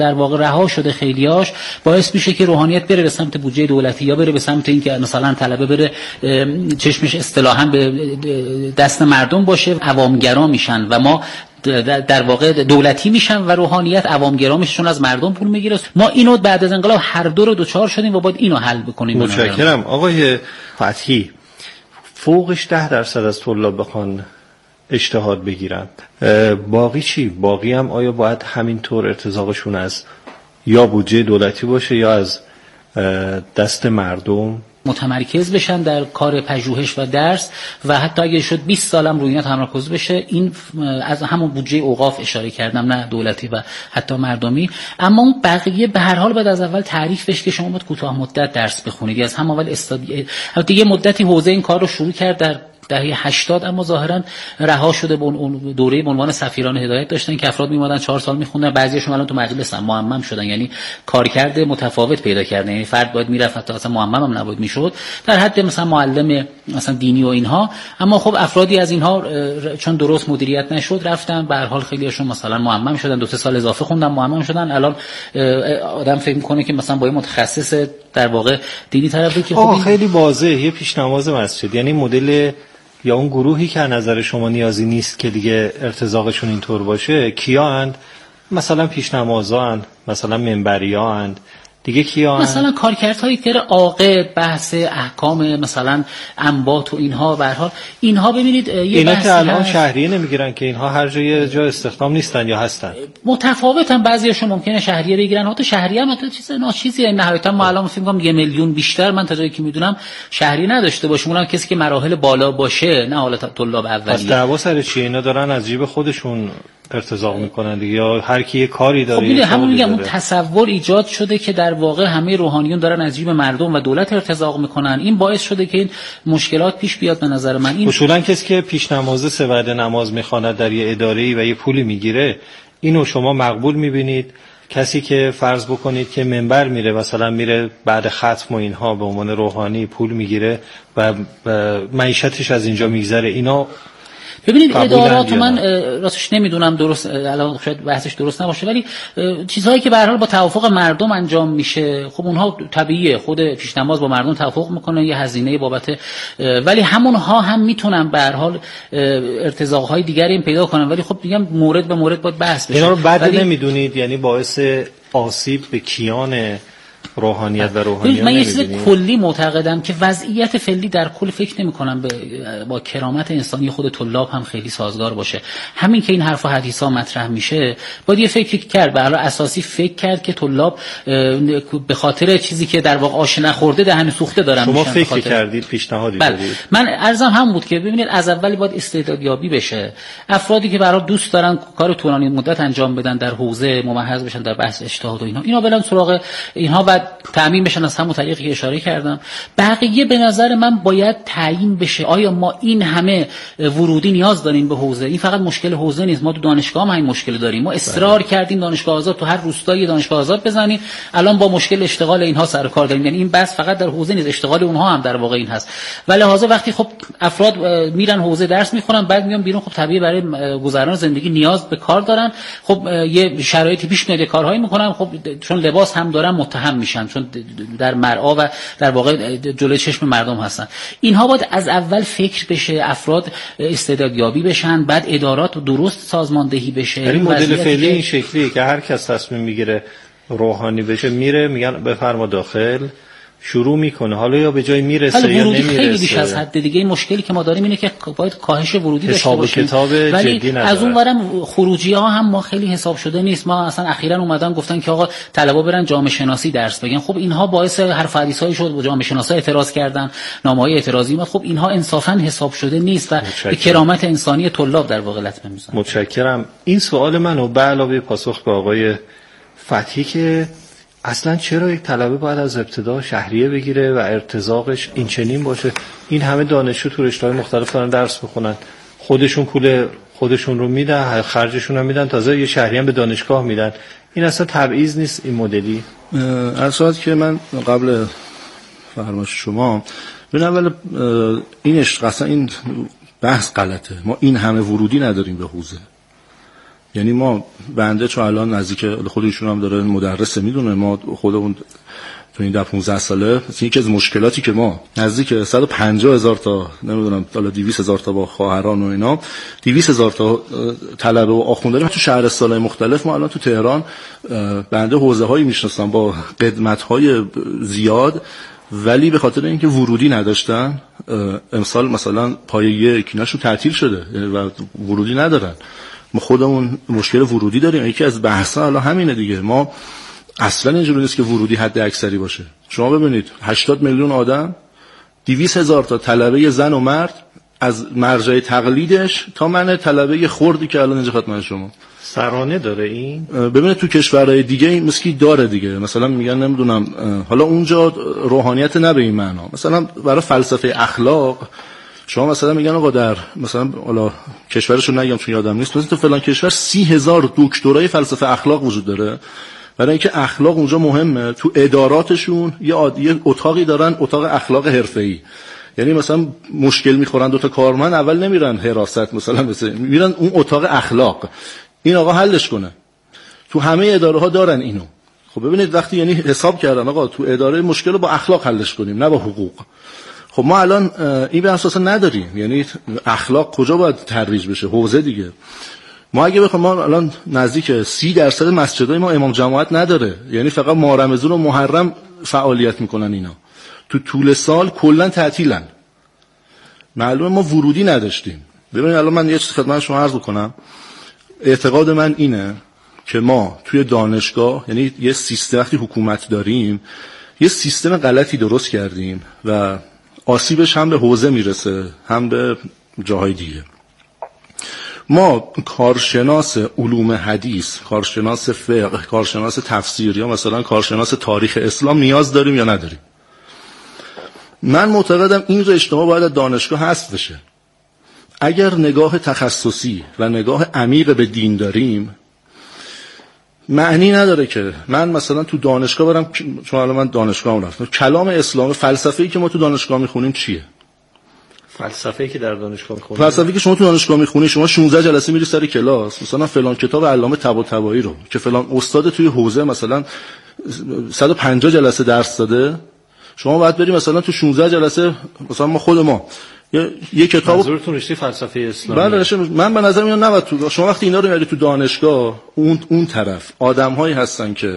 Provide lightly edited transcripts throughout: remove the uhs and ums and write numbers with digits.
در واقع رها شده خیلیاش، باعث میشه که روحانیت بره به سمت بودجه دولتی یا بره به سمت اینکه مثلا طلبه بره چشمش اصطلاحاً به دست مردم باشه، عوامگرا میشن و ما در واقع دولتی میشن و روحانیت عوامگرا میشه چون از مردم پول میگیره. ما اینو بعد از انقلاب هر دو رو دوچار شدیم و باید اینو حل بکنیم. متشکرم. آقای فتحی، فوقش 10% از طلاب بخوان اجتهاد بگیرن، باقی چی؟ باقی هم آیا باید همینطور ارتزاقشون از یا بودجه دولتی باشه یا از دست مردم متمرکز بشن در کار پژوهش و درس و حتی اگه شد 20 سالم روی اینا تمرکز بشه؟ این از همون بودجه اوقاف اشاره کردم، نه دولتی و حتی مردمی. اما اون بقیه به هر حال باید از اول تعریف بشه که شما باید کوتاه مدت درس بخونید، از هم اول البته یه مدتی حوزه این کار رو شروع کرد در دهه 80، اما ظاهرا رها شده. به اون دوره به عنوان سفیران هدایت داشتن که افراد میومدن 4 سال میخوندن، بعضیاشون الان تو مجلسن، معمم شدن، یعنی کارکرد متفاوت پیدا کردن. یعنی فرد باید میرفت حتی اصلا معمم هم نباید میشد، در حد مثلا معلم مثلا دینی و اینها. اما خب افرادی از اینها چون درست مدیریت نشد رفتن، به هر حال خیلیاشون مثلا معمم شدن، 2-3 سال اضافه خوندن معمم شدن. الان آدم فکر میکنه که مثلا با یه متخصص در واقع دینی طرفی که خب خیلی واضحه یه پیشنماز مسجد، یعنی مدل یا اون گروهی که نظر شما نیازی نیست که دیگه ارتزاقشون اینطور باشه، کیاند؟ مثلا پیشنمازاند، مثلا منبریاند، دیگه کیاند؟ مثلا کارکردهای که عاقد، بحث احکام مثلا انبات و اینها. به هر حال اینها ببینید اینا که الان شهریه نمیگیرن که اینها هر جای استخدام نیستن یا هستن؟ متفاوتن، بعضیاشون ممکنه شهریه بگیرن، حتی شهریه هم چیز ناچیزیه. نهایتا ما الان فکر می‌کنم 1 میلیون بیشتر من تا جایی که میدونم شهریه نداشته باشه، اونم کسی که مراحل بالا باشه، نه حالا طلاب اولیه. پس دعوا سر چیه؟ اینا دارن از جیب خودشون ارتزاق میکنن دیگه، یا هر کی یه کاری داره؟ خب همون میگم، اون تصور ایجاد شده که در واقع همه روحانیون دارن از جیب مردم و دولت ارتزاق میکنن. این باعث شده که این مشکلات پیش بیاد. به نظر من این اصولا کسی که پیش نماز 3 وعده نماز میخواند در یه اداره‌ای و یه پولی میگیره، اینو شما مقبول میبینید؟ کسی که فرض بکنید که منبر میره، مثلا میره بعد ختم و اینها به عنوان روحانی پول میگیره و معیشتش از اینجا میگذره، اینا ببینید ادارات، من راستش نمیدونم درست، الان شاید بحثش درست نباشه، ولی چیزهایی که به هر حال با توافق مردم انجام میشه، خب اونها طبیعیه، خود پیشنماز با مردم توافق میکنه، یه هزینه بابت، ولی همونها هم میتونن به هر حال ارتزاقهای دیگری هم پیدا کنن. ولی خب میگم مورد به مورد باید بحث بشه. اینا رو بد نمیدونید؟ یعنی باعث آسیب به کیان روحانیت و روحانیان من یه چیز کلی معتقدم که وضعیت فعلی در کل فکر نمی کنم با کرامت انسانی خود طلاب هم خیلی سازگار باشه. همین که این حرف و حدیثا مطرح میشه، باید یه فکر کرد، به علاوه اساسی فکر کرد که طلاب به خاطر چیزی که در واقع آش نخورده دهن سوخته دارن. شما فکر کردید، پیشنهادی دادید؟ من عرضم هم بود که ببینید از اول باید استعدادیابی بشه. افرادی که برای دوست دارن کار طولانی مدت انجام بدن در حوزه ممحض بشن در بحث اجتهاد و اینا برن سراغ اینها و تامین بشن از همون طریقی که اشاره کردم. بقیه به نظر من باید تعیین بشه آیا ما این همه ورودی نیاز داریم به حوزه. این فقط مشکل حوزه نیست، ما تو دانشگاه هم این مشکل داریم. ما اصرار کردیم دانشگاه آزاد تو هر روستایی دانشگاه آزاد بزنیم، الان با مشکل اشتغال اینها سر کار داریم. یعنی این بحث فقط در حوزه نیست، اشتغال اونها هم در واقع این هست. ولی لحاظا وقتی خب افراد میرن حوزه درس میخونن، بعد میان بیرون، خب طبیعی برای گذران زندگی نیاز به کار دارن. خب یه شرایطی پیش میاد کارهایی میکنن، خب چون لباس هم دارن متهم میشن، چون در مرعا و در واقع جلوی چشم مردم هستن. اینها باید از اول فکر بشه، افراد استعدادیابی بشن، بعد ادارات درست سازماندهی بشه. این مدل فعلی این شکلیه که هر کس تصمیم میگیره روحانی بشه، میره میگن بفرما داخل، شروع میکنه، حالا یا به جای میرسه یا نمیرسه. خیلی بیش از حد دیگه. این مشکلی که ما داریم اینه که باید کاهش ورودی داشته باشیم، ولی از اون ورم خروجی ها هم ما خیلی حساب شده نیست. ما اصلا اخیراً اومدن گفتن که آقا طلبا برن جامعه شناسی درس بگن. خب اینها باعث حرف حدیثای شد، با جامعه شناسا اعتراض کردن، نامه‌های اعتراضی اومد. خب اینها انصافاً حساب شده نیست و به کرامت انسانی طلاب در واقع لطمه میزنه. متشکرم. این سوال منو به علاوه پاسخ به آقای فتحی که اصلا چرا یک طلبه باید از ابتدا شهریه بگیره و ارتزاقش این چنین باشه؟ این همه دانشجو تو رشته‌های مختلف دارن درس بخونن، خودشون پول خودشون رو میدن، خرجشون هم میدن، تازه یه شهریه هم به دانشگاه میدن. این اصلا تبعیض نیست این مدلی؟ اصلا که من قبل فرمایش شما ببین، اول این اصلا این بحث غلطه. ما این همه ورودی نداریم به حوزه. یعنی ما بنده چون الان نزدیک خود ایشون هم داره مدرسه میدونه، ما خودمون تو این 15 ساله یکی از مشکلاتی که ما نزدیک 150,000 تا نمیدونم حالا 200,000 تا با خواهران و اینا 200,000 تا طلبه و آخونده داریم تو شهرستان‌های مختلف. ما الان تو تهران بنده حوزه‌هایی میشناسم با قدمت‌های زیاد، ولی به خاطر اینکه ورودی نداشتن امسال مثلا پایه یک ایناشون تعطیل شده و ورودی ندارن. ما خودمون مشکل ورودی داریم. یکی از بحث‌ها الان همینه دیگه. ما اصلا اینجوری نیست که ورودی حد اکثری باشه. شما ببینید 80 میلیون آدم، 200,000 تا طلبه زن و مرد، از مرجع تقلیدش تا من طلبه خردی که الان اینجا خدمت شما. سرانه داره این؟ ببینید تو کشورهای دیگه این مسکی داره دیگه. مثلا میگن نمیدونم حالا اونجا روحانیت نه به این معنا، مثلا برای فلسفه اخلاق شما مثلا میگن آقا در مثلا حالا کشورشو نگم چون یادم نیست، مثلا تو فلان کشور 30,000 دکترای فلسفه اخلاق وجود داره، برای اینکه اخلاق اونجا مهمه. تو اداراتشون یه اتاقی دارن، اتاق اخلاق حرفه‌ای. یعنی مثلا مشکل میخورن دو تا کارمند، اول نمیرن حراست مثلا میرن اون اتاق اخلاق، این آقا حلش کنه. تو همه اداره ها دارن اینو. خب ببینید وقتی یعنی حساب کردن آقا تو اداره مشکل رو با اخلاق حلش کنیم نه با حقوق. خب ما الان این به اساس نداریم. یعنی اخلاق کجا باید ترویج بشه؟ حوزه دیگه. ما اگه بخوام، ما الان نزدیک 30% مسجدای ما امام جماعت نداره. یعنی فقط ماه رمضان و محرم فعالیت میکنن اینا. تو طول سال کلا تعطیلن. معلومه ما ورودی نداشتیم. ببینید الان من یه چیز خدمت شما عرض کنم. اعتقاد من اینه که ما توی دانشگاه، یعنی یه سیستم وقتی حکومت داریم، یه سیستم غلطی درست کردیم و آسیبش هم به حوزه میرسه هم به جاهای دیگه. ما کارشناس علوم حدیث، کارشناس فقه، کارشناس تفسیر یا مثلا کارشناس تاریخ اسلام نیاز داریم یا نداریم؟ من معتقدم این رشته باید از دانشگاه حذف بشه. اگر نگاه تخصصی و نگاه عمیق به دین داریم، معنی نداره که من مثلا تو دانشگاه برم، چون الان من دانشگاه رفتم، کلام اسلام، فلسفه‌ای که ما تو دانشگاه میخونیم چیه؟ فلسفه‌ای که در دانشگاه میخونی، فلسفه‌ای که شما تو دانشگاه میخونی، شما 16 جلسه میری سر کلاس، مثلا فلان کتاب علامه طباطبایی رو که فلان استاد توی حوزه مثلا 150 جلسه درس داده، شما باید بری مثلا تو 16 جلسه مثلا ما خود ما یه کتاب. منظورتون رشته فلسفه اسلامی؟ بله، من به نظر میاد نباید تو شما وقتی اینا رو میاری تو دانشگاه، اون طرف آدم‌هایی هستن که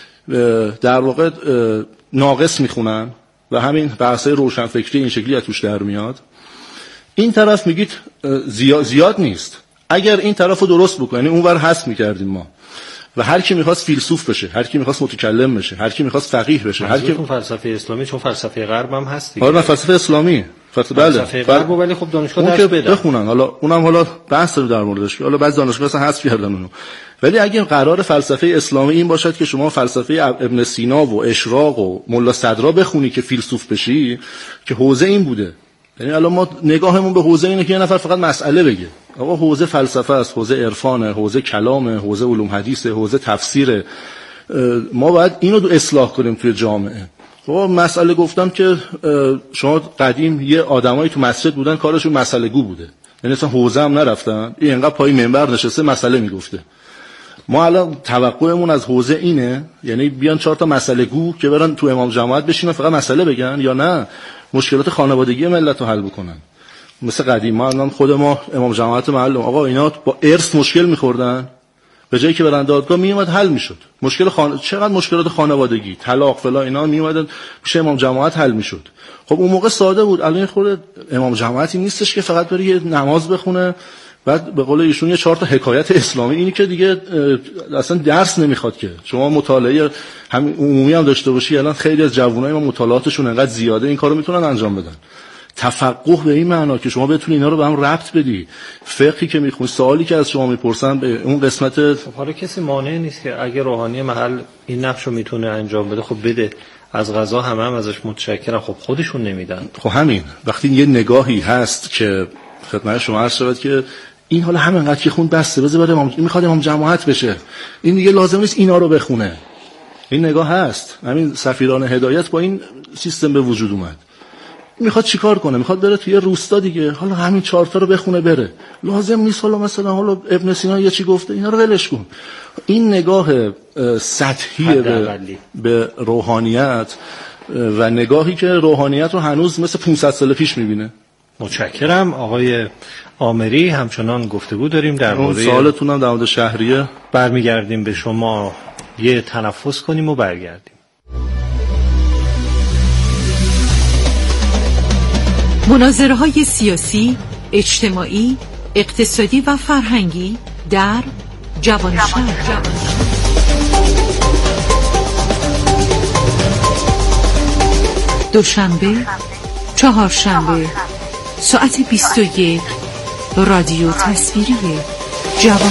در واقع ناقص میخونن و همین بحثای روشنفکری این شکلی از توش در میاد. این طرف میگید زیاد نیست. اگر این طرفو درست بکنی اونور حذف می‌کردیم ما. و هر کی می‌خواست فیلسوف بشه، هر کی می‌خواست متکلم بشه، هر کی می‌خواست فقیه بشه، هر کی فلسفه اسلامی، چون فلسفه غرب هم هست دیگه. آره فلسفه اسلامی، فلسفه غرب، ولی خب دانشگاه درس بده بخونن. حالا اونم حالا بحث رو در موردش، حالا بعضی دانشگاه اصلا حذف کردن اونو. ولی اگه قرار فلسفه اسلامی این باشد که شما فلسفه ابن سینا و اشراق و ملا صدرا بخونی که فیلسوف بشی، که حوزه این بوده. یعنی الان ما نگاهمون به حوزه اینه که یه نفر فقط مسئله بگه. آقا حوزه فلسفه است، حوزه عرفانه، حوزه کلامه، حوزه علوم حدیثه، حوزه تفسیره. ما باید اینو اصلاح کنیم توی جامعه. خب مسئله گفتم که شما قدیم یه آدمایی تو مسجد بودن کارشون مسئله گو بوده. یعنی اصلا حوزه هم نرفتن، این انقدر پای منبر نشسته مسئله میگفته. ما الان توقعمون از حوزه اینه، یعنی بیان 4 تا مسئله گو که برن تو امام جماعت بشینن فقط مسئله بگن، یا نه مشکلات خانوادگی ملت رو حل بکنن. مثل قدیم ما خود ما امام جماعت محل، آقا اینا با ارث مشکل می‌خوردن، به جایی که برن دادگاه میومد حل میشد. چقدر مشکلات خانوادگی، طلاق فلا اینا میومدن پیش امام جماعت حل میشد. خب اون موقع ساده بود. الان خود امام جماعتی نیستش که فقط بره یه نماز بخونه، بعد به قول ایشون یه 4 تا حکایت اسلامی، اینی که دیگه اصلا درس نمیخواد که شما مطالعه همین عمومی هم داشته باشی. الان خیلی از جوانای ما مطالعاتشون انقدر زیاده این کارو میتونن انجام بدن. تفقه به این معنا که شما بتونی اینا رو به هم ربط بدی. فقهی که میخونی، سوالی که از شما میپرسن به اون قسمت، حالا کسی مانع نیست که اگه روحانی محل این نقشو میتونه انجام بده، خب بده. از قضا هم ازش متشکرم. خب خودشون نمیدن. خب همین وقتی یه نگاهی هست که خدمت شما عرض شود که این حالا همینقدر که خوند بسته، بذار بره امام، میخواد امام جماعت بشه، این دیگه لازم نیست اینا رو بخونه. این نگاه هست. همین سفیران هدایت با این سیستم به وجود اومد. میخواد چیکار کنه؟ میخواد بره توی روستا دیگه، حالا همین 4 تا رو بخونه بره، لازم نیست حالا مثلا حالا ابن سینا یه چی گفته اینا رو ولش کن. این نگاه سطحی به روحانیت و نگاهی که روحانیت رو هنوز مثل 500 سال پیش میبینه. متشکرم. آقای آمری همچنان گفتگو داریم در مورد سوالتون هم در مورد شهریه. برمیگردیم به شما، یه تنفس کنیم و برگردیم. مناظره‌های سیاسی، اجتماعی، اقتصادی و فرهنگی در جوانشهر. دوشنبه، چهارشنبه، ساعت 21 رادیو تصویری جوان.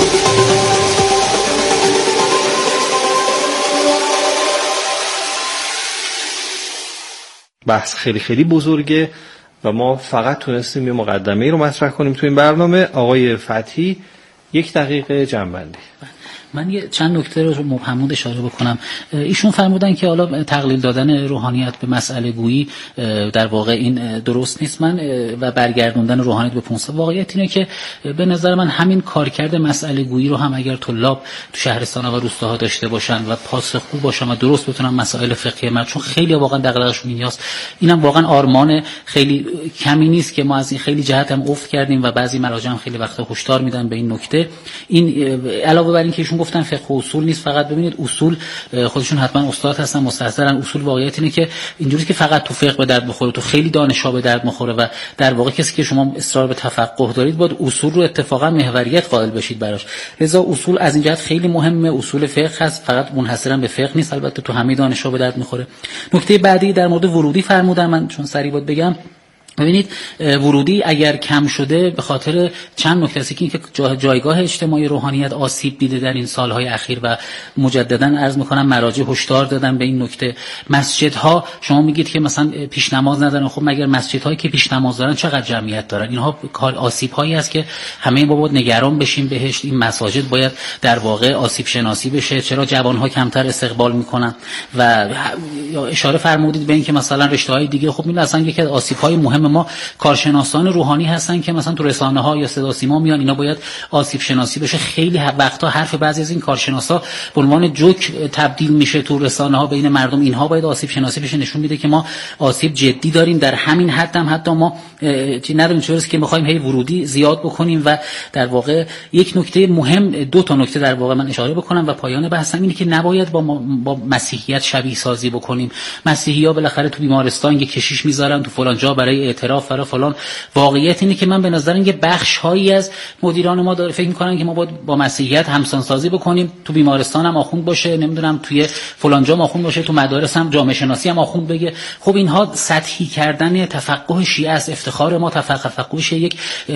بحث خیلی خیلی بزرگه و ما فقط تونستیم یه مقدمه رو مطرح کنیم تو این برنامه. آقای فتحی 1 دقیقه جنبندی. من یه چند نکته رو مبهمون اشاره بکنم. ایشون فرمودن که حالا تقلیل دادن روحانیت به مسئله گویی در واقع این درست نیست، من و برگردوندن روحانیت به 500. واقعیت اینه که به نظر من همین کارکرد مسئله گویی رو هم اگر طلاب تو شهرستان‌ها و روستاها داشته باشن و پاسخگو باشن و درست بتونن مسائل فقهی من، چون خیلی واقعا دغدغه‌شون ایناست، اینم واقعا آرمان خیلی کمی نیست که ما از این خیلی جهت هم افت کردیم و بعضی مراجع هم خیلی وقتا هشدار میدن به این نکته. این علاوه بر این که ایشون گفتن فقه و اصول نیست، فقط ببینید اصول خودشون حتما استاد هستن مستحضرن. اصول واقعیت اینه که اینجوری که فقط تو فقه به درد بخوره، تو خیلی دانش‌ها به درد می‌خوره و در واقع کسی که شما اصرار به تفقه دارید باید اصول رو اتفاقا محوریت قائل بشید براش. لذا اصول از این جهت خیلی مهمه. اصول فقه هست، فقط منحصرا به فقه نیست، البته تو همه دانش‌ها به درد می‌خوره. نکته بعدی در مورد ورودی فرمودن، من چون سریع بود بگم. ببینید ورودی اگر کم شده به خاطر چند نکته است که جایگاه اجتماعی روحانیت آسیب دیده در این سالهای اخیر و مجددا عرض میکنم مراجع هشدار دادن به این نکته. مسجدها شما میگید که مثلا پیش نماز ندارن، خب مگر مسجدهایی که پیش نماز دارن چقدر جمعیت دارن؟ اینها آسیب هایی است که همه ما باید نگران بشیم بهش. این مساجد باید در واقع آسیب شناسی بشه، چرا جوانها کمتر استقبال میکنن. و اشاره فرمودید به این که مثلا رشته های دیگه، خب این اصلا یکی از آسیب های مهم ما کارشناسان روحانی هستن که مثلا تو رسانه ها یا صدا سیما میان، اینا باید آسیب شناسی بشه. خیلی وقتا حرف بعضی از این کارشناسا به عنوان جوک تبدیل میشه تو رسانه ها بین مردم. اینها باید آسیب شناسی بشه، نشون میده که ما آسیب جدی داریم. در همین حد هم حتی ما چی نداریم چیزی که میخوایم هی ورودی زیاد بکنیم. و در واقع یک نکته مهم، 2 تا نکته در واقع من اشاره بکنم و پایان بحثم اینه که نباید با مسیحیت شبیه سازی بکنیم. مسیحی‌ها بالاخره تو بیمارستان یک کشیش میذارن تو فلان جا برای اعتراف برای فلان. واقعیت اینه که من به نظرم یه بخش‌هایی از مدیران ما داره فکر می‌کنن که ما باید با مسیحیت همسان سازی بکنیم، تو بیمارستان هم آخوند باشه، نمیدونم توی فلان جا آخوند باشه، تو مدارس هم جامعه شناسی هم آخوند بگه. خب اینها سطحی کردن تفقه شیعه است. افتخار ما تفقه یک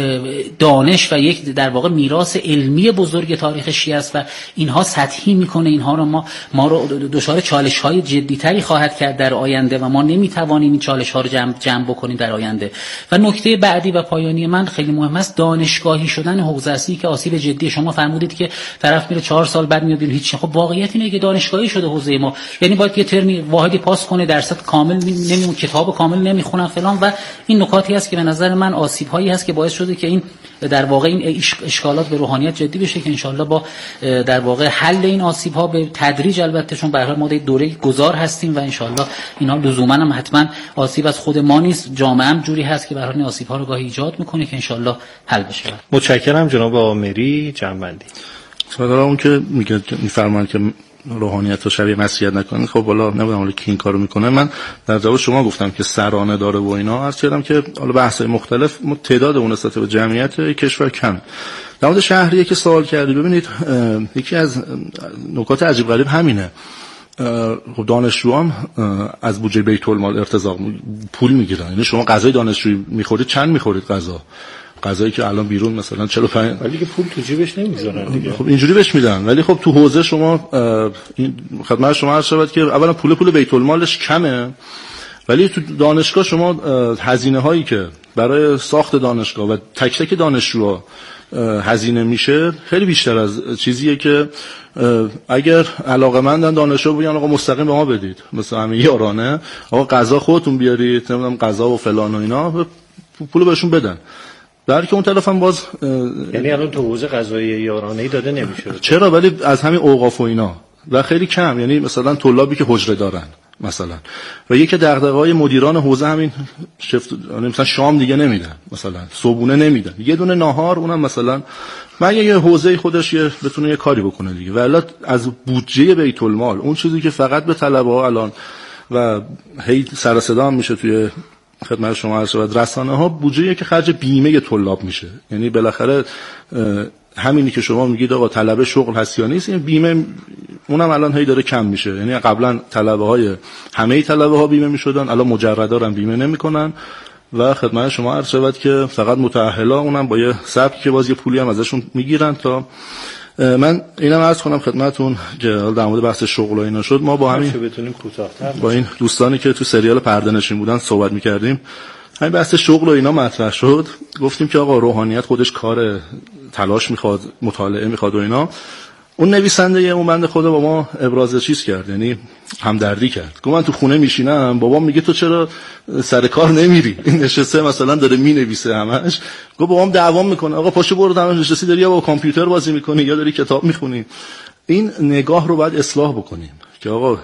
دانش و یک در واقع میراث علمی بزرگ تاریخ شیعه است و اینها سطحی میکنه. اینها رو ما رو دچار چالش‌های جدی‌تری خواهد کرد در آینده و ما نمیتوانیم این چالش‌ها رو جمع بکنیم در آینده. و نکته بعدی و پایانی من خیلی مهم است، دانشگاهی شدن حوزه اصلی که آسیب جدی. شما فرمودید که طرف میره 4 سال بعد میاد هیچ. خب واقعیت اینه که دانشگاهی شده حوزه ما، یعنی باید یه ترمی واحدی پاس کنه، درصد کامل نمیمونه، کتاب کامل نمیخونن فلان. و این نکاتی است که به نظر من آسیب هایی هست که باعث شده که این در واقع این اشکالات به روحانیت جدی بشه که انشالله با در واقع حل این آسیب ها به تدریج، البته چون به هر حال ما دوره گذار هستیم و انشالله اینا لزوما هم حتما آسیب از خود ما نیست، جامعه هم جوری هست که به هر حال آسیب ها رو گاهی ایجاد میکنه که انشالله حل بشه. متشکرم جناب آمری. جنبندی مثلا اون که میفرمان که روحانیت رو شبیه مسیحیت نکنید، خب والا نمیدونم حالا کی این کارو میکنه. من در جواب شما گفتم که سرانه داره و اینا، عرض کردم که حالا بحث‌های مختلف تعداد اون نسبت به جمعیت کشور کم. در مورد شهریه که سوال کردی، ببینید یکی از نکات عجیب غریب همینه. خب دانشجوام از بودجه بیت المال ارتزاق پول میگیرن. یعنی شما غذای دانشجویی میخورید چند میخورید؟ غذایی که الان بیرون مثلا 45، ولی که پول تو جیبش نمیذارن دیگه. خب اینجوری بهش میدن، ولی خب تو حوزه شما این خدمت شما عرض شود که اولا پول بیت المالش کمه، ولی تو دانشگاه شما هزینه هایی که برای ساخت دانشگاه و تک تک دانشجوها هزینه میشه خیلی بیشتر از چیزیه که اگر علاقه‌مندن دانشجو بیان آقا مستقیم به ما بدید، مثلا همه یارانه آقا غذا خودتون بیارید، نمیدونم غذا و فلان و اینا، پولو بهشون بدن. در که اون طرف هم باز یعنی الان تو حوزه غذایی یارانه‌ای داده نمیشه. چرا؟ ولی از همین اوقاف و اینا و خیلی کم، یعنی مثلا طلابی که حجره دارن مثلا و یکی دغدغه‌های مدیران حوزه همین مثلا شام دیگه نمیدن، مثلا صبحونه نمیدن، یه دونه ناهار، اونم مثلا مگه یه حوزه خودش بتونه یه کاری بکنه دیگه. ولی از بودجه بیت المال اون چیزی که فقط به طلبه‌ها الان و هی سر صدا هم میشه توی خدمت شما عرض شود رسانه‌ها، بودجه‌ای که خرج بیمه طلاب میشه. یعنی بالاخره همینی که شما میگید آقا طلبه شغل هست یا نیست، این بیمه اونم الان هی داره کم میشه. یعنی قبلا طلبه‌های همه طلبه‌ها بیمه میشدن، الان مجردا هم بیمه نمیکنن و خدمت شما عرض شود که فقط متأهلا، اونم با یه سبکی که باز یه پولی هم ازشون میگیرن. تا من اینم عرض کنم خدمتتون که در مورد بحث شغل و اینا شد، ما با همین بتونیم کوتاه‌تر با این دوستانی که تو سریال پرده نشین بودن صحبت می‌کردیم، همین بحث شغل و اینا مطرح شد، گفتیم که آقا روحانیت خودش کار تلاش میخواد، مطالعه میخواد و اینا. اون نویسنده اون بنده خدا با ما ابراز چیز کرد، یعنی همدردی کرد. گفت من تو خونه میشینم، بابام میگه تو چرا سر کار نمیری؟ این نشسته مثلا داره مینویسه همش. گفت بابام دعوام میکنه، آقا پاشو برو همش نشستی داری یا با کامپیوتر بازی میکنی یا داری کتاب میخونی. این نگاه رو باید اصلاح بکنیم که آقا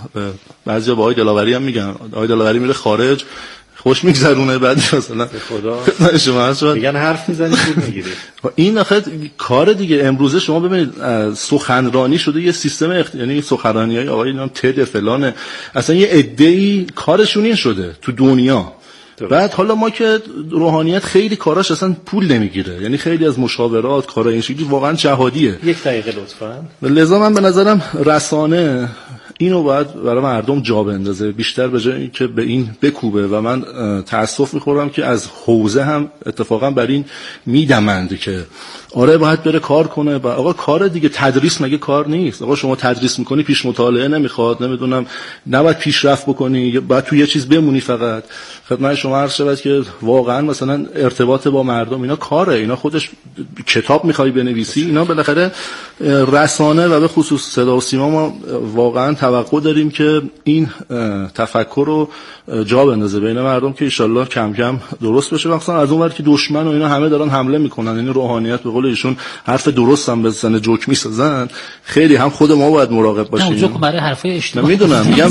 بعضیا با آقای دلاوری هم میگن آقای دلاوری میره خارج خوش میگذرونه، بعد مثلا خدا شما میگن حرف میزنی پول میگیری. این آخه کار دیگه. امروزه شما ببینید سخنرانی شده یه سیستم یعنی سخنرانیای آقای نام تد فلانه، اصلا یه عده‌ای کارشون این شده تو دنیا. بعد حالا ما که روحانیت خیلی کاراش اصلا پول نمیگیره، یعنی خیلی از مشاورات کارای این شکلی واقعا جهادیه. یک دقیقه لطفاً. لذا من به نظرم رسانه اینو باید برای مردم جا بندازه بیشتر به جای اینکه به این بکوبه. و من تاسف میخورم که از حوزه هم اتفاقا بر این میدمند که آره باید بره کار کنه. آقا کار دیگه، تدریس مگه کار نیست؟ آقا شما تدریس میکنی پیش مطالعه نمیخواد، نمیدونم نباید پیشرفت بکنی، باید تو یه چیز بمونی فقط. خدمت شما عرض شود که واقعا مثلا ارتباط با مردم اینا کاره، اینا خودش کتاب میخوای بنویسی، اینا بالاخره رسانه و به خصوص صدا و سیما ما واقعا توقع داریم که این تفکر رو جا بندازه بین مردم که ان شاءالله کم کم درست بشه. مثلا از اون ور که دشمن و اینا همه دارن حمله میکنن، یعنی روحانیت به قول ایشون حرف درست هم بزنه جوک میسازن، خیلی هم خود ما باید مراقب باشیم. جوک برای حرفای اشتباه نمیدونم، میگم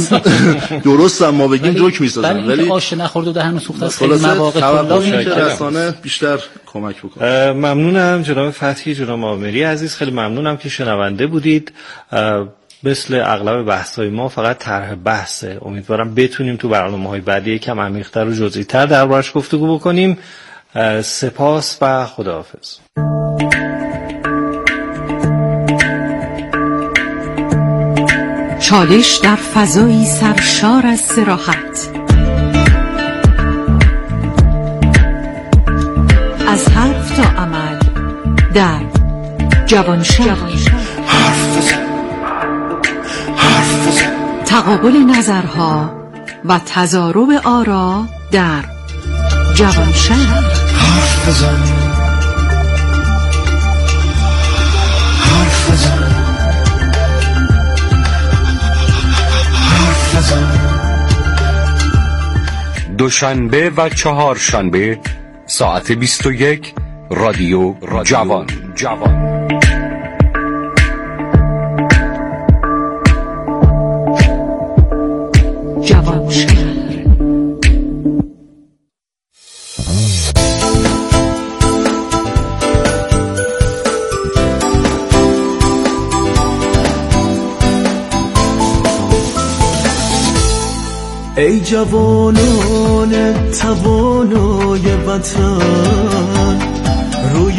درست هم ما بگیم جوک میسازن، ولی آش نخورده و دهن سوخته است. خیلی مواقع طلبی که رسانه بیشتر کمک بکنه. ممنونم جناب فتحی، جناب عامری عزیز، خیلی ممنونم که شنونده بودید. مثل اغلب بحث‌های ما فقط طرح بحثه، امیدوارم بتونیم تو برنامه‌های بعدی یکم عمیق‌تر و جزئی‌تر دربارش گفتگو بکنیم. سپاس و خداحافظ. چالش در فضایی سرشار از صراحت، از حرف تا عمل در جوانشهر. تقابل نظرها و تضارب آرا در جوانشهر. حرف بزن، حرف بزن، حرف بزن. دوشنبه و چهارشنبه ساعت 21 رادیو جوان. جوانشهر. ای جوانان توانای وطن، روی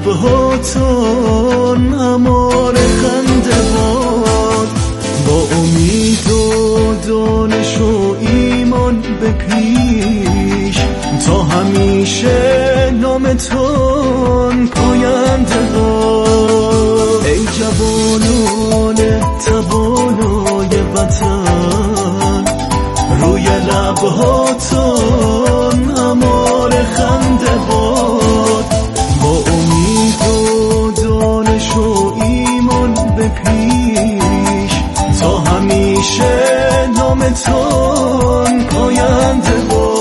لبهاتون امار خنده باد، با امید و دانش و ایمان به پیش، تا همیشه نامتون پاینده باد. ای جوانان توانای وطن، روی لبهاتون امار خنده باد، با امید همیشه نامتون پاینده باد.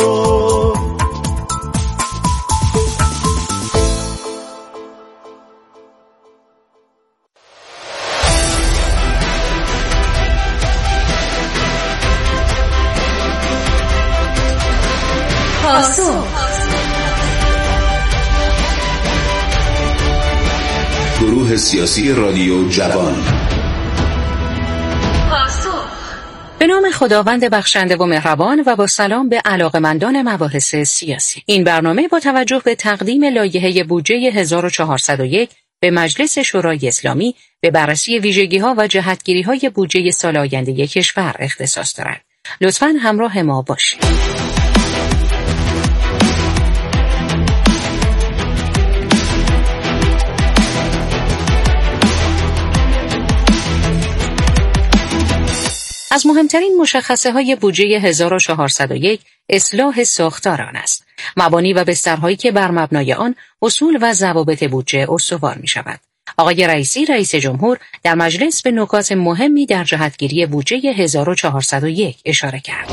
گروه سیاسی رادیو جوان. به نام خداوند بخشنده و مهربان و با سلام به علاقمندان مباحث سیاسی. این برنامه با توجه به تقدیم لایحه بودجه 1401 به مجلس شورای اسلامی به بررسی ویژگی‌ها و جهتگیری‌های بودجه سال آینده کشور اختصاص دارد. لطفاً همراه ما باشید. از مهمترین مشخصه‌های بودجه 1401 اصلاح ساختار آن است. مبانی و بسترهایی که بر مبنای آن اصول و ضوابط بودجه استوار می‌شود. آقای رئیسی رئیس جمهور در مجلس به نکات مهمی در جهتگیری بودجه 1401 اشاره کرد.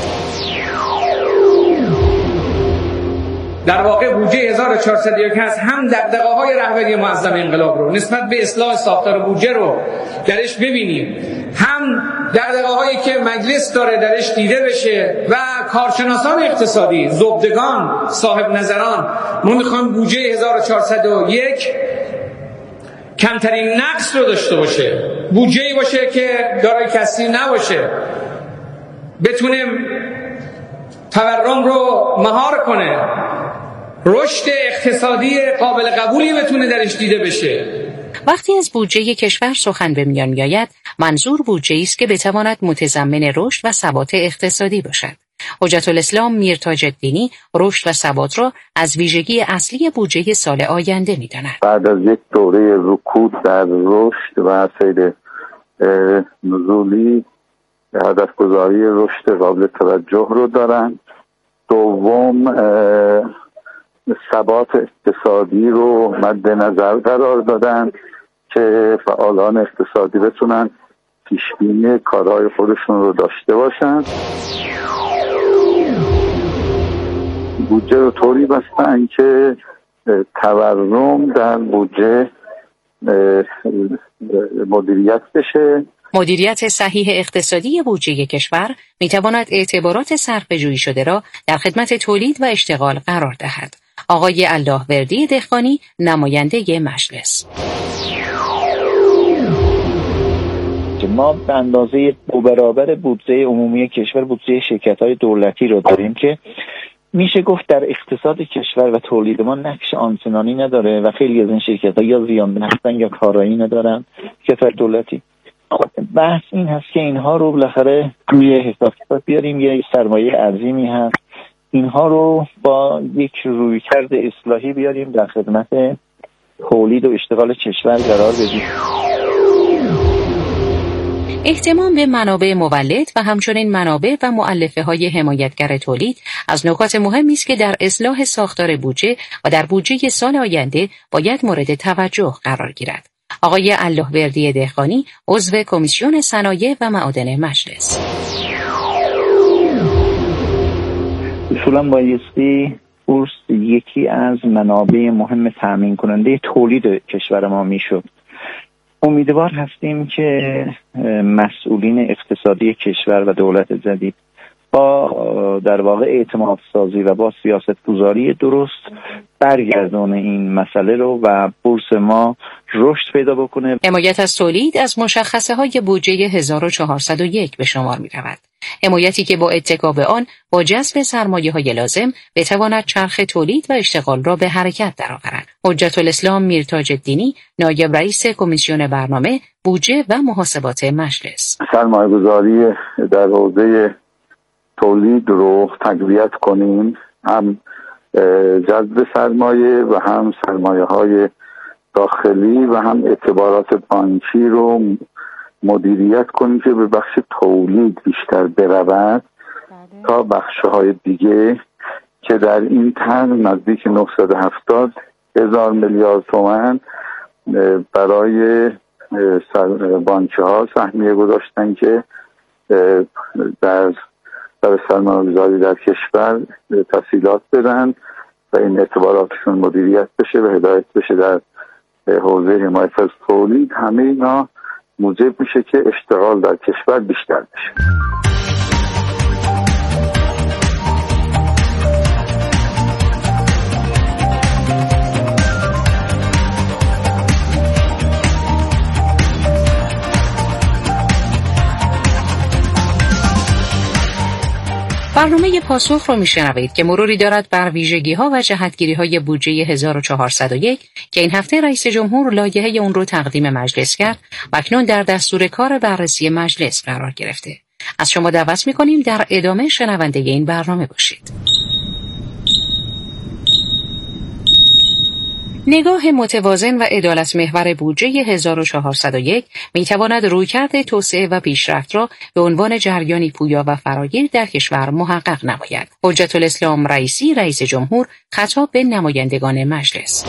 در واقع بودجه 1401 هست هم دغدغه‌های رهبری معظم انقلاب رو نسبت به اصلاح ساختار بودجه رو درش ببینیم، هم دغدغه‌هایی که مجلس داره درش دیده بشه و کارشناسان اقتصادی، زبدگان، صاحب نظران. ما می‌خوایم بودجه 1401 کمترین نقص رو داشته باشه، بودجه‌ای باشه که دارای کسری نباشه، بتونه تورم رو مهار کنه، رشد اقتصادی قابل قبولی بتونه درش دیده بشه. وقتی از بودجه کشور سخن به میان می‌آید، منظور بودجه‌ای است که بتواند متضمن رشد و ثبات اقتصادی باشد. حجت الاسلام میرتاج الدینی رشد و ثبات را از ویژگی اصلی بودجه سال آینده می‌داند. بعد از یک دوره رکود در رشد و سیر نزولی، هدفگذاری رشد قابل توجه رو دارند. دوم، ثبات اقتصادی رو مد نظر قرار دادن که فعالان اقتصادی بتونن پیشبینی کارهای خودشون رو داشته باشن. بودجه رو طوری بستن که تورم در بودجه مدیریت بشه. مدیریت صحیح اقتصادی بودجه کشور می‌تواند اعتبارات صرفه‌جویی شده را در خدمت تولید و اشتغال قرار دهد. آقای اللهوردی دهقانی نماینده مجلس: ما به اندازه 2 برابر بودجه عمومی کشور بودجه شرکت‌های دولتی رو داریم که میشه گفت در اقتصاد کشور و تولید ما نقش آنچنانی نداره و خیلی از این شرکت‌ها یا زیان هستن یا کارایی ندارن. کشور دولتی بحث این هست که اینها رو بالاخره روی حساب بیاریم، یه سرمایه عظیمی هست، اینها رو با یک رویکرد اصلاحی بیاریم در خدمت تولید و اشتغال کشور قرار بدیم. اهتمام به منابع مولد و همچنین منابع و مؤلفه‌های حمایتگر تولید از نکات مهمی است که در اصلاح ساختار بودجه و در بودجه سال آینده باید مورد توجه قرار گیرد. آقای اللهوردی دهقانی عضو کمیسیون صنایع و معادن مجلس: اصولاً بایستی بورس یکی از منابع مهم تامین کننده تولید کشور ما میشد. امیدوار هستیم که مسئولین اقتصادی کشور و دولت جدید با در واقع اعتماد سازی و با سیاست گذاری درست برگردونه این مسئله رو و بورس ما رشد پیدا بکنه. حمایت از تولید از مشخصه های بودجه 1401 به شمار می رود. حمایتی که با اتکا به آن با جذب سرمایه های لازم بتواند چرخ تولید و اشتغال را به حرکت درآورد. حجت الاسلام میرتاج الدینی نایب رئیس کمیسیون برنامه بودجه و محاسبات مجلس: سرمایه گذاری در حوزه تولید رو تقویت کنیم، هم جذب سرمایه و هم سرمایه های داخلی و هم اعتبارات بانکی رو مدیریت کنیم که به بخش تولید بیشتر برود تا بخش‌های دیگه که در این طرح نزدیک 970,000 میلیارد تومان برای بانک‌ها سهمیه گذاشتن که در سرمایه‌گذاری در کشور تسهیلات بدن و این اعتباراتشون مدیریت بشه و هدایت بشه در حوزه حمایت از تولید. همه اینا موجب میشه که اشتغال در کشور بیشتر بشه. برنامه پاسخ رو میشنوید که مروری دارد بر ویژگی‌ها و جهتگیری‌های بودجه 1401 که این هفته رئیس جمهور لایحه اون رو تقدیم مجلس کرد و اکنون در دستور کار بررسی مجلس قرار گرفته. از شما دعوت می‌کنیم در ادامه شنونده این برنامه باشید. نگاه متوازن و عدالت محور بودجه 1401 می‌تواند رویکرد توسعه و پیشرفت را به عنوان جریانی پویا و فراگیر در کشور محقق نماید. حجت الاسلام رئیسی رئیس جمهور خطاب به نمایندگان مجلس.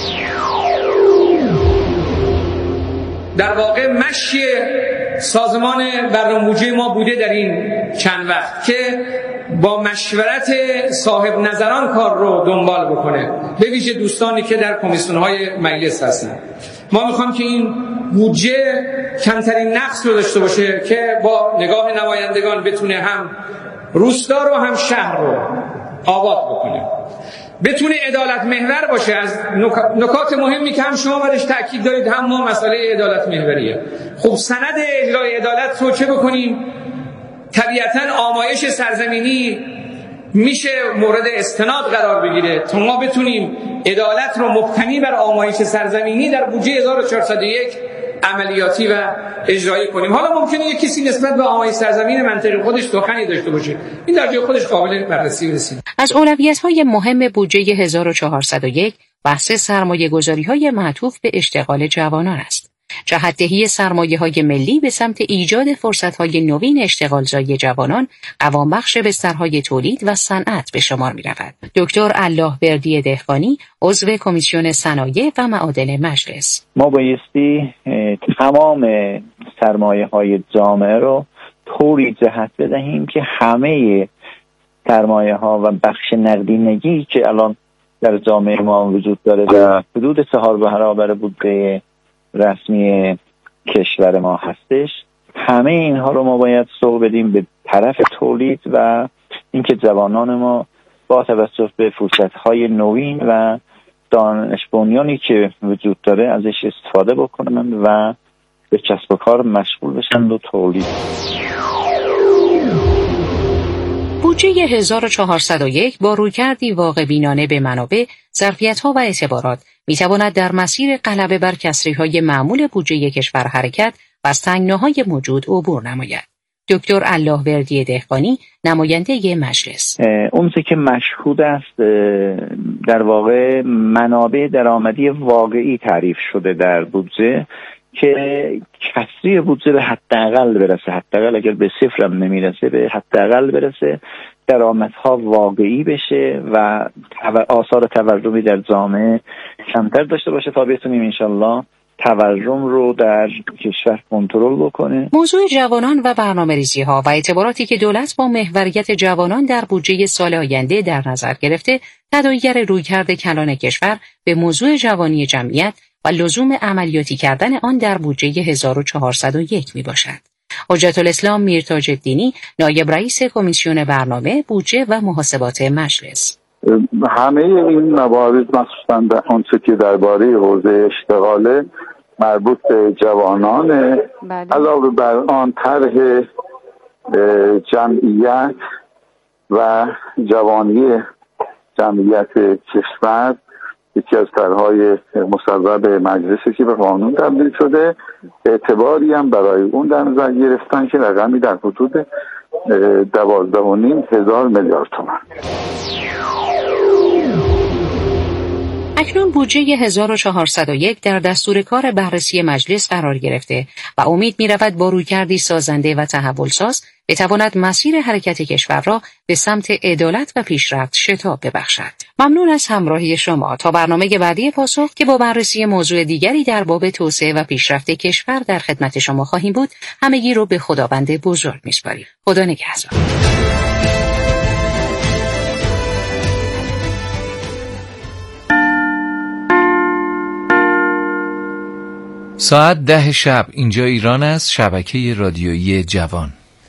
در واقع مشی سازمان برنامه بودجه ما بوده در این چند وقت که با مشورت صاحب نظران کار رو دنبال بکنه، به ویژه دوستانی که در کمیسیون‌های مجلس هستن. ما میخوام که این بودجه کمترین نقص رو داشته باشه که با نگاه نمایندگان بتونه هم روستا رو هم شهر رو آباد بکنه، بتونه عدالت محور باشه. از نکات مهمی که هم شما برش تاکید دارید هم ما مسئله عدالت محوریه. خب سند اجرای عدالت رو چه بکنیم؟ طبیعتاً آمایش سرزمینی میشه مورد استناد قرار بگیره تا ما بتونیم عدالت رو مبتنی بر آمایش سرزمینی در بودجه 1401 عملیاتی و اجرایی کنیم. حالا ممکنه یک کسی نسبت به آمایش سرزمین منطقه خودش سخنی داشته باشه، این در جای خودش قابل بررسی برسید. از اولویت‌های مهم بودجه 1401 بحث سرمایه‌گذاری‌های معطوف به اشتغال جوانان است. جهت‌دهی سرمایه‌های ملی به سمت ایجاد فرصت‌های نوین اشتغالزایی جوانان قوام‌بخش بسترهای تولید و صنعت به شمار می‌رود. دکتر اللهوردی دهقانی عضو کمیسیون صنایع و معادن مجلس: ما بایستی تمام سرمایه‌های جامعه رو طوری جهت بدهیم که همه سرمایه‌ها و بخش نقدینگی که الان در جامعه ما وجود داره و حدود 4 برابر بودجه رسمی کشور ما هستش، همه اینها رو ما باید سوق بدیم به طرف تولید و اینکه جوانان ما با توجه به فرصت‌های نوین و دانش بنیانی که وجود داره ازش استفاده بکنند و به کسب و کار مشغول بشن و تولید. بودجه 1401 با رویکردی واقع بینانه به منابع، ظرفیت‌ها و اعتبارات می‌تواند در مسیر غلبه بر کسری‌های معمول بودجه کشور حرکت و از تنگناهای موجود عبور نماید. دکتر اللهوردی دهقانی نماینده مجلس: اون چه که مشهود است در واقع منابع درآمدی واقعی تعریف شده در بودجه که کسری بودجه به حداقل برسه، حداقل اگر به صفر هم نمیرسه به حداقل برسه، درآمدها واقعی بشه و آثار تورمی در جامعه کمتر داشته باشه تا بتونیم انشالله تورم رو در کشور کنترل بکنه. موضوع جوانان و برنامه‌ریزی‌ها و اعتباراتی که دولت با محوریت جوانان در بودجه سال آینده در نظر گرفته، تداعیگر رویکرد کلان کشور به موضوع جوانی جمعیت و لزوم عملیاتی کردن آن در بودجه 1401 میباشد. حجت الاسلام میرتاج‌الدینی نایب رئیس کمیسیون برنامه، بودجه و محاسبات مجلس: همه این موارد مخصوصاً آنچه که درباره حوزه اشتغاله مربوط به جوانان، علاوه بر آن طرح جمعیت و جوانی جمعیت کشور یکی از طرح‌های مصوب مجلسی که به قانون تبدیل شده، اعتباری هم برای اون در نظر گرفتن که رقمی در حدود 12.5 هزار میلیارد تومان. اکنون بودجه 1401 در دستور کار بررسی مجلس قرار گرفته و امید می‌رود با رویکردی سازنده و تحول‌ساز بتواند مسیر حرکت کشور را به سمت عدالت و پیشرفت شتاب ببخشد. ممنون از همراهی شما. تا برنامه بعدی پاسخ که با بررسی موضوع دیگری در باب توسعه و پیشرفت کشور در خدمت شما خواهیم بود، همگی رو به خداوند بزرگ می‌سپاریم. خدا نگهدار. ساعت 10 شب اینجا ایران است. شبکه رادیویی جوان.